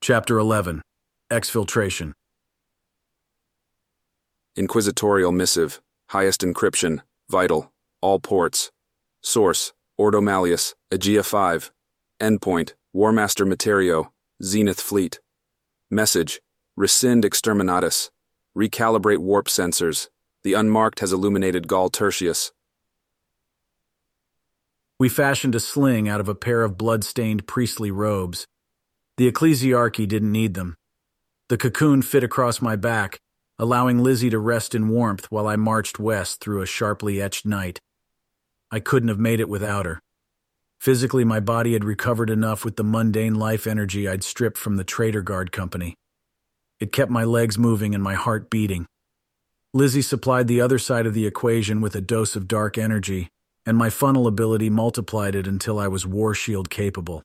Chapter 11. Exfiltration. Inquisitorial missive. Highest encryption. Vital. All ports. Source. Ordo Malleus. Aegea 5. Endpoint. Warmaster Materio. Zenith Fleet. Message. Rescind exterminatus. Recalibrate warp sensors. The unmarked has illuminated Gaul Tertius. We fashioned a sling out of a pair of blood-stained priestly robes. The ecclesiarchy didn't need them. The cocoon fit across my back, allowing Lizzie to rest in warmth while I marched west through a sharply etched night. I couldn't have made it without her. Physically, my body had recovered enough with the mundane life energy I'd stripped from the Trader Guard Company. It kept my legs moving and my heart beating. Lizzie supplied the other side of the equation with a dose of dark energy, and my funnel ability multiplied it until I was War Shield capable.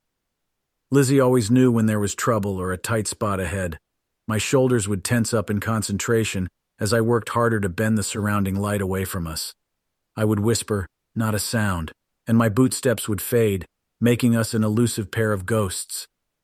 Lizzie always knew when there was trouble or a tight spot ahead. My shoulders would tense up in concentration as I worked harder to bend the surrounding light away from us. I would whisper, not a sound, and my bootsteps would fade, making us an elusive pair of ghosts.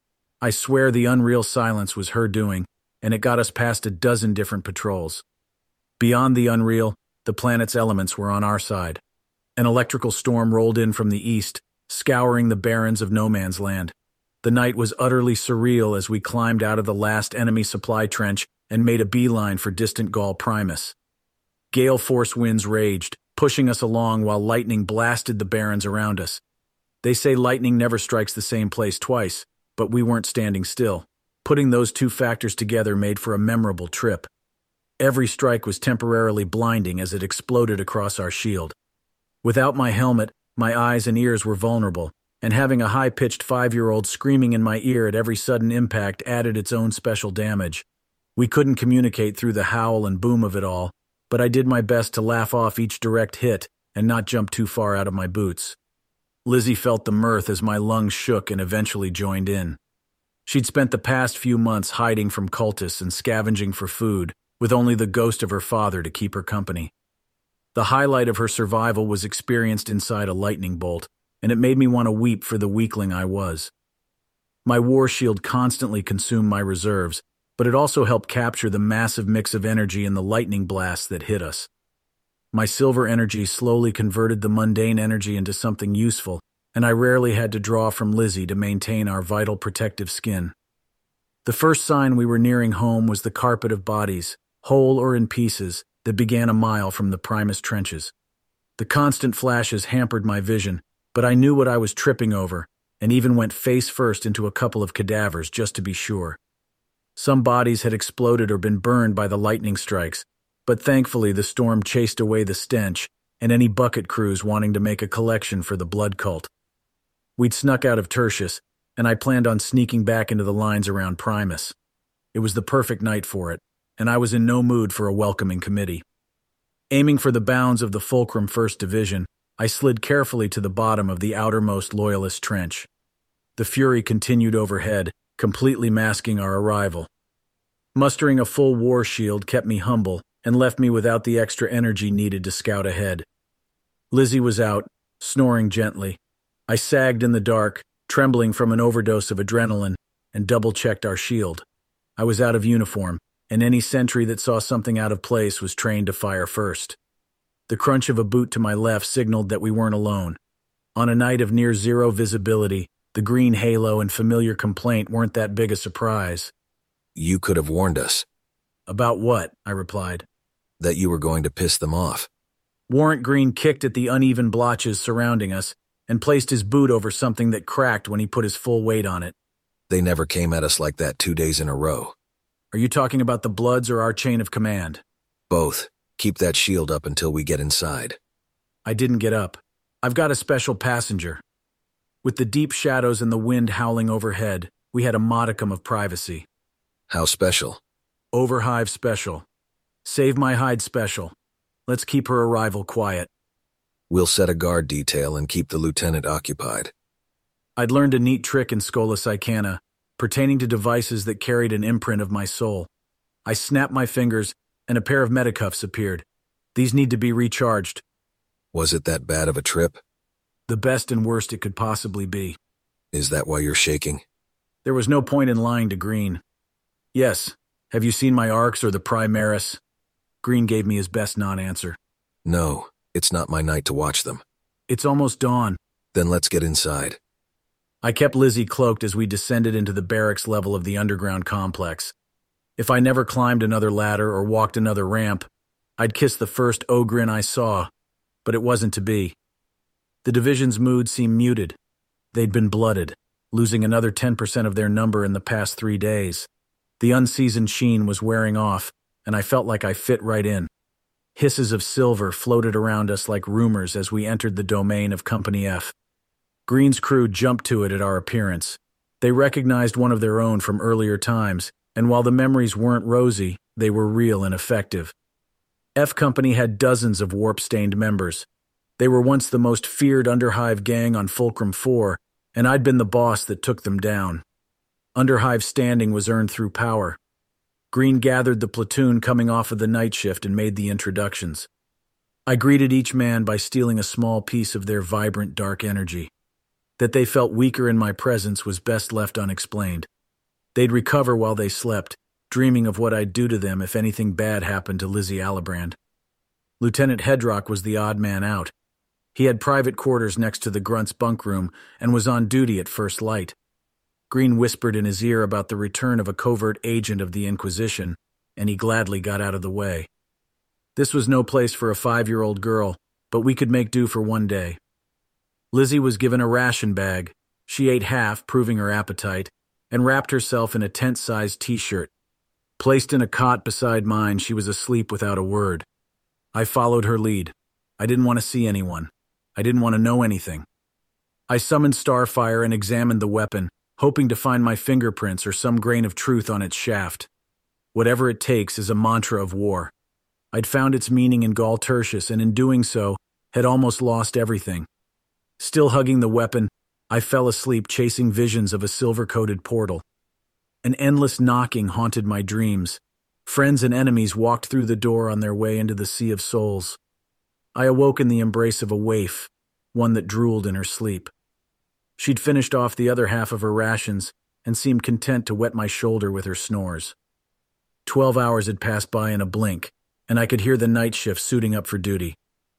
I swear the unreal silence was her doing, and it got us past a dozen different patrols. Beyond the unreal, the planet's elements were on our side. An electrical storm rolled in from the east, scouring the barrens of no man's land. The night was utterly surreal as we climbed out of the last enemy supply trench and made a beeline for distant Gaul Primus. Gale force winds raged, pushing us along while lightning blasted the barrens around us. They say lightning never strikes the same place twice, but we weren't standing still. Putting those two factors together made for a memorable trip. Every strike was temporarily blinding as it exploded across our shield. Without my helmet, my eyes and ears were vulnerable, and having a high-pitched 5-year-old screaming in my ear at every sudden impact added its own special damage. We couldn't communicate through the howl and boom of it all, but I did my best to laugh off each direct hit and not jump too far out of my boots. Lizzie felt the mirth as my lungs shook and eventually joined in. She'd spent the past few months hiding from cultists and scavenging for food, with only the ghost of her father to keep her company. The highlight of her survival was experienced inside a lightning bolt, and it made me want to weep for the weakling I was. My War Shield constantly consumed my reserves, but it also helped capture the massive mix of energy in the lightning blasts that hit us. My silver energy slowly converted the mundane energy into something useful, and I rarely had to draw from Lizzie to maintain our vital protective skin. The first sign we were nearing home was the carpet of bodies, whole or in pieces, that began a mile from the Primus trenches. The constant flashes hampered my vision, but I knew what I was tripping over, and even went face first into a couple of cadavers just to be sure. Some bodies had exploded or been burned by the lightning strikes, but thankfully the storm chased away the stench and any bucket crews wanting to make a collection for the blood cult. We'd snuck out of Tertius, and I planned on sneaking back into the lines around Primus. It was the perfect night for it, and I was in no mood for a welcoming committee. Aiming for the bounds of the Fulcrum 1st Division, I slid carefully to the bottom of the outermost Loyalist trench. The fury continued overhead, completely masking our arrival. Mustering a full War Shield kept me humble and left me without the extra energy needed to scout ahead. Lizzie was out, snoring gently. I sagged in the dark, trembling from an overdose of adrenaline, and double-checked our shield. I was out of uniform, and any sentry that saw something out of place was trained to fire first. The crunch of a boot to my left signaled that we weren't alone. On a night of near-zero visibility, the green halo and familiar complaint weren't that big a surprise. You could have warned us. About what? I replied. That you were going to piss them off. Warrant Green kicked at the uneven blotches surrounding us and placed his boot over something that cracked when he put his full weight on it. They never came at us like that 2 days in a row. Are you talking about the Bloods or our chain of command? Both. Keep that shield up until we get inside. I didn't get up. I've got a special passenger. With the deep shadows and the wind howling overhead, we had a modicum of privacy. How special? Overhive special. Save my hide special. Let's keep her arrival quiet. We'll set a guard detail and keep the lieutenant occupied. I'd learned a neat trick in Schola Psychana, pertaining to devices that carried an imprint of my soul. I snapped my fingers, and a pair of metacuffs appeared. These need to be recharged. Was it that bad of a trip? The best and worst it could possibly be. Is that why you're shaking? There was no point in lying to Green. Yes, have you seen my arcs or the Primaris? Green gave me his best non-answer. No, it's not my night to watch them. It's almost dawn. Then let's get inside. I kept Lizzie cloaked as we descended into the barracks level of the underground complex. If I never climbed another ladder or walked another ramp, I'd kiss the first Ogryn I saw, but it wasn't to be. The division's mood seemed muted. They'd been blooded, losing another 10% of their number in the past 3 days. The unseasoned sheen was wearing off, and I felt like I fit right in. Hisses of silver floated around us like rumors as we entered the domain of Company F. Green's crew jumped to it at our appearance. They recognized one of their own from earlier times, and while the memories weren't rosy, they were real and effective. F Company had dozens of warp-stained members. They were once the most feared Underhive gang on Fulcrum 4, and I'd been the boss that took them down. Underhive's standing was earned through power. Green gathered the platoon coming off of the night shift and made the introductions. I greeted each man by stealing a small piece of their vibrant dark energy. That they felt weaker in my presence was best left unexplained. They'd recover while they slept, dreaming of what I'd do to them if anything bad happened to Lizzie Alibrand. Lieutenant Hedrock was the odd man out. He had private quarters next to the Grunt's bunk room and was on duty at first light. Green whispered in his ear about the return of a covert agent of the Inquisition, and he gladly got out of the way. This was no place for a 5-year-old girl, but we could make do for one day. Lizzie was given a ration bag. She ate half, proving her appetite, and wrapped herself in a tent-sized t-shirt. Placed in a cot beside mine, she was asleep without a word. I followed her lead. I didn't want to see anyone. I didn't want to know anything. I summoned Starfire and examined the weapon, hoping to find my fingerprints or some grain of truth on its shaft. Whatever it takes is a mantra of war. I'd found its meaning in Gall Tertius, and in doing so, had almost lost everything. Still hugging the weapon, I fell asleep chasing visions of a silver-coated portal. An endless knocking haunted my dreams. Friends and enemies walked through the door on their way into the Sea of Souls. I awoke in the embrace of a waif, one that drooled in her sleep. She'd finished off the other half of her rations and seemed content to wet my shoulder with her snores. 12 hours had passed by in a blink, and I could hear the night shift suiting up for duty.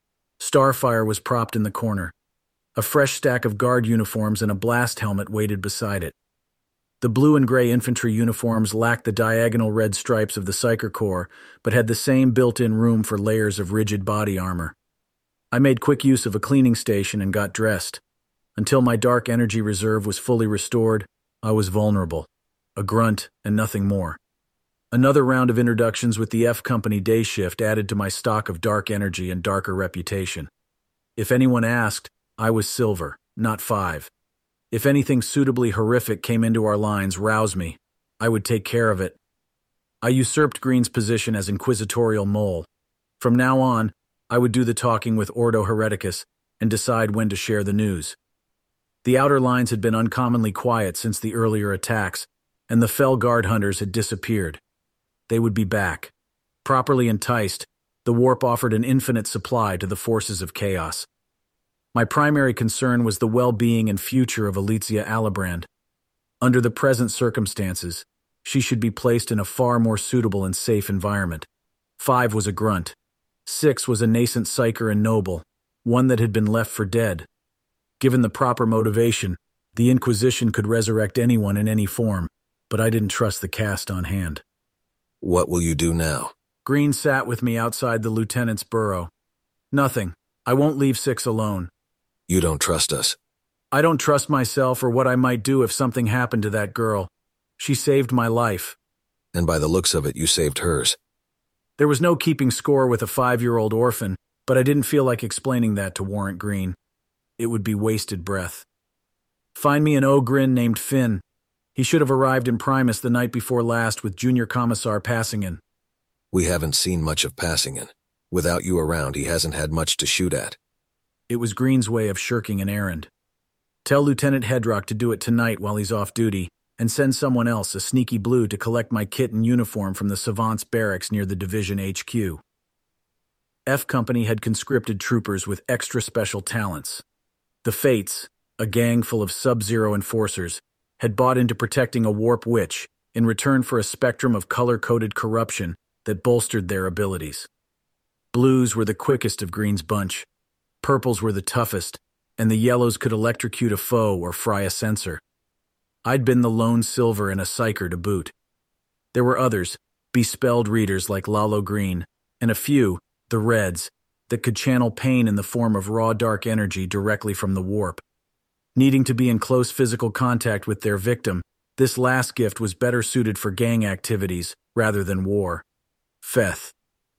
Starfire was propped in the corner. A fresh stack of guard uniforms and a blast helmet waited beside it. The blue and gray infantry uniforms lacked the diagonal red stripes of the Psyker Corps, but had the same built-in room for layers of rigid body armor. I made quick use of a cleaning station and got dressed. Until my dark energy reserve was fully restored, I was vulnerable, a grunt and nothing more. Another round of introductions with the F Company day shift added to my stock of dark energy and darker reputation. If anyone asked, I was silver, not 5. If anything suitably horrific came into our lines, rouse me. I would take care of it. I usurped Green's position as inquisitorial mole. From now on, I would do the talking with Ordo Hereticus and decide when to share the news. The outer lines had been uncommonly quiet since the earlier attacks, and the Fel Guard hunters had disappeared. They would be back. Properly enticed, the warp offered an infinite supply to the forces of chaos. My primary concern was the well-being and future of Aletia Alibrand. Under the present circumstances, she should be placed in a far more suitable and safe environment. 5 was a grunt. 6 was a nascent psyker and noble, one that had been left for dead. Given the proper motivation, the Inquisition could resurrect anyone in any form, but I didn't trust the cast on hand. What will you do now? Green sat with me outside the lieutenant's burrow. Nothing. I won't leave 6 alone. You don't trust us. I don't trust myself or what I might do if something happened to that girl. She saved my life. And by the looks of it, you saved hers. There was no keeping score with a 5-year-old orphan, but I didn't feel like explaining that to Warrant Green. It would be wasted breath. Find me an Ogryn named Finn. He should have arrived in Primus the night before last with Junior Commissar Passingen. We haven't seen much of Passingen. Without you around, he hasn't had much to shoot at. It was Green's way of shirking an errand. Tell Lieutenant Hedrock to do it tonight while he's off duty, and send someone else, a sneaky blue, to collect my kit and uniform from the Savants barracks near the Division HQ. F Company had conscripted troopers with extra special talents. The Fates, a gang full of Sub-Zero enforcers, had bought into protecting a warp witch in return for a spectrum of color-coded corruption that bolstered their abilities. Blues were the quickest of Green's bunch, purples were the toughest, and the yellows could electrocute a foe or fry a sensor. I'd been the lone silver and a psyker to boot. There were others, bespelled readers like Lalo Green, and a few, the reds, that could channel pain in the form of raw dark energy directly from the warp. Needing to be in close physical contact with their victim, this last gift was better suited for gang activities rather than war. Feth.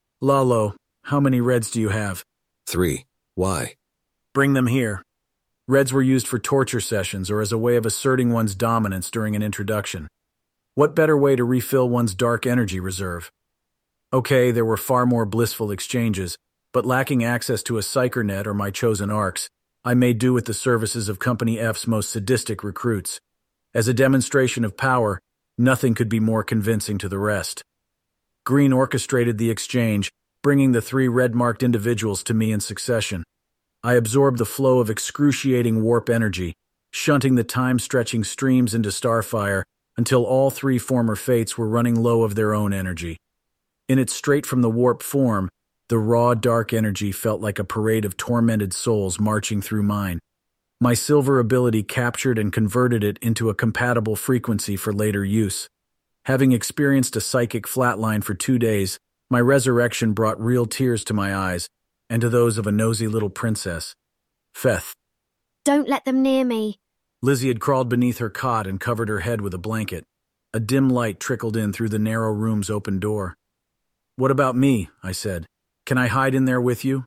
Lalo, how many reds do you have? 3. Why? Bring them here. Reds were used for torture sessions or as a way of asserting one's dominance during an introduction. What better way to refill one's dark energy reserve? Okay, there were far more blissful exchanges, but lacking access to a psyker net or my chosen arcs, I made do with the services of Company F's most sadistic recruits. As a demonstration of power, nothing could be more convincing to the rest. Green orchestrated the exchange, bringing the 3 red-marked individuals to me in succession. I absorbed the flow of excruciating warp energy, shunting the time-stretching streams into Starfire until all 3 former fates were running low of their own energy. In its straight-from-the-warp form, the raw dark energy felt like a parade of tormented souls marching through mine. My silver ability captured and converted it into a compatible frequency for later use. Having experienced a psychic flatline for 2 days, my resurrection brought real tears to my eyes and to those of a nosy little princess. Feth. Don't let them near me. Lizzie had crawled beneath her cot and covered her head with a blanket. A dim light trickled in through the narrow room's open door. What about me? I said. Can I hide in there with you?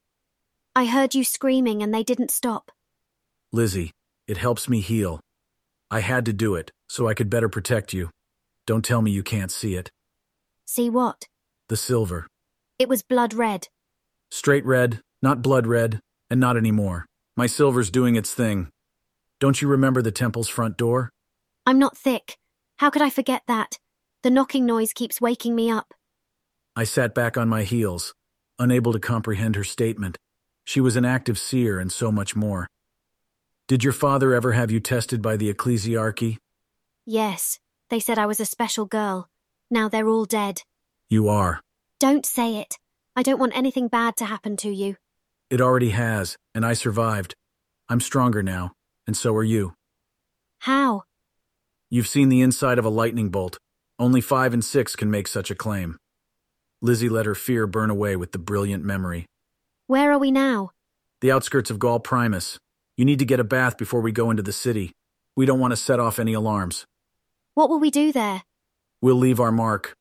I heard you screaming and they didn't stop. Lizzie, it helps me heal. I had to do it, so I could better protect you. Don't tell me you can't see it. See what? The silver. It was blood red. Straight red, not blood red, and not anymore. My silver's doing its thing. Don't you remember the temple's front door? I'm not thick. How could I forget that? The knocking noise keeps waking me up. I sat back on my heels, unable to comprehend her statement. She was an active seer and so much more. Did your father ever have you tested by the Ecclesiarchy? Yes, they said I was a special girl. Now they're all dead. You are. Don't say it. I don't want anything bad to happen to you. It already has, and I survived. I'm stronger now, and so are you. How? You've seen the inside of a lightning bolt. Only 5 and 6 can make such a claim. Lizzie let her fear burn away with the brilliant memory. Where are we now? The outskirts of Gaul Primus. You need to get a bath before we go into the city. We don't want to set off any alarms. What will we do there? We'll leave our mark.